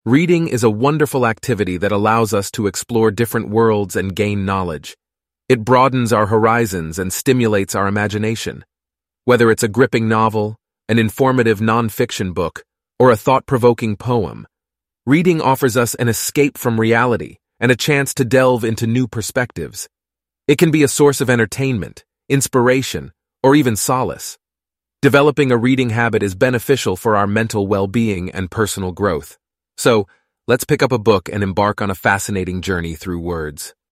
Reading is a wonderful activity that allows us to explore different worlds and gain knowledge. It broadens our horizons and stimulates our imagination. Whether it's a gripping novel, an informative nonfiction book, or a thought-provoking poem, reading offers us an escape from reality and a chance to delve into new perspectives. It can be a source of entertainment, inspiration, or even solace. Developing a reading habit is beneficial for our mental well-being and personal growth. So, let's pick up a book and embark on a fascinating journey through words.